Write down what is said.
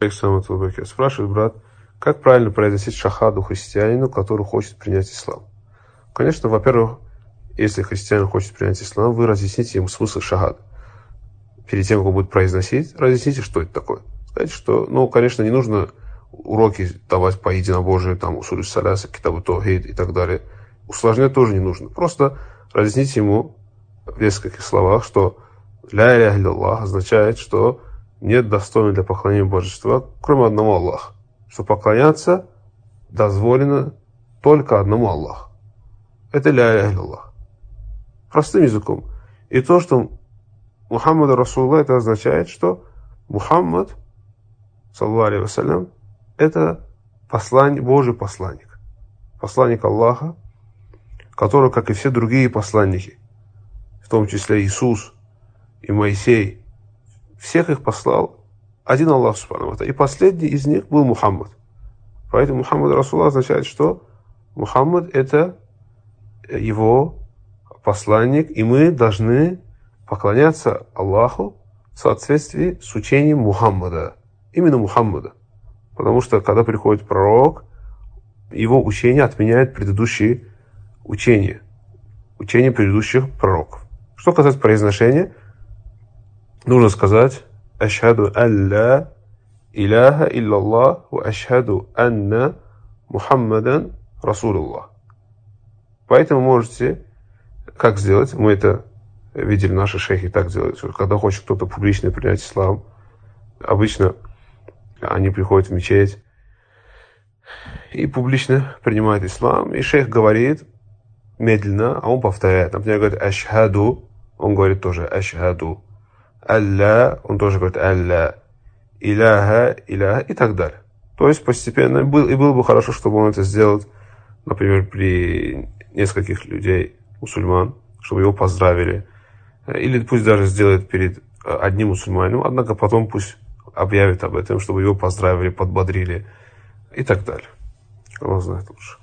Спрашивает брат, как правильно произносить шахаду христианину, который хочет принять ислам? Конечно, во-первых, если христианин хочет принять ислам, вы разъясните ему смысл шахады. Перед тем, как он будет произносить, разъясните, что это такое. Скажите, что, конечно, не нужно уроки давать по единобожию, там, усулю саляса, китабу таухид и так далее. Усложнять тоже не нужно. Просто разъясните ему в нескольких словах, что ля иляха илляллах означает, что нет достойного для поклонения божества, кроме одного Аллаха. Что поклоняться дозволено только одному Аллаху. Это ля иляха илляллах. Простым языком. И то, что Мухаммад Расулуллах, это означает, что Мухаммад, саллаллаху алейхи вассалям, это Божий посланник. Посланник Аллаха, который, как и все другие посланники, в том числе Иисус и Моисей, всех их послал один Аллах Субхану ва Тааля. И последний из них был Мухаммад. Поэтому Мухаммад Расулуллах означает, что Мухаммад это его посланник, и мы должны поклоняться Аллаху в соответствии с учением Мухаммада. Именно Мухаммада. Потому что, когда приходит пророк, его учение отменяет предыдущие учения. Учения предыдущих пророков. Что касается произношения, нужно сказать «Ашхаду алла иляха илляллах ва ашхаду анна Мухаммадан Расулуллах». Поэтому можете, как сделать, мы это видели, наши шейхи так делают, когда хочет кто-то публично принять ислам, обычно они приходят в мечеть и публично принимают ислам, и шейх говорит медленно, а он повторяет. Например, говорит «Ашхаду», он говорит тоже «Ашхаду». «Алля», он тоже говорит «Алля». «Иляха», «Иляха» и так далее. То есть постепенно, и было бы хорошо, чтобы он это сделал, например, при нескольких людей, мусульман, чтобы его поздравили. Или пусть даже сделает перед одним мусульманином, однако потом пусть объявит об этом, чтобы его поздравили, подбодрили и так далее. Allah знает лучше.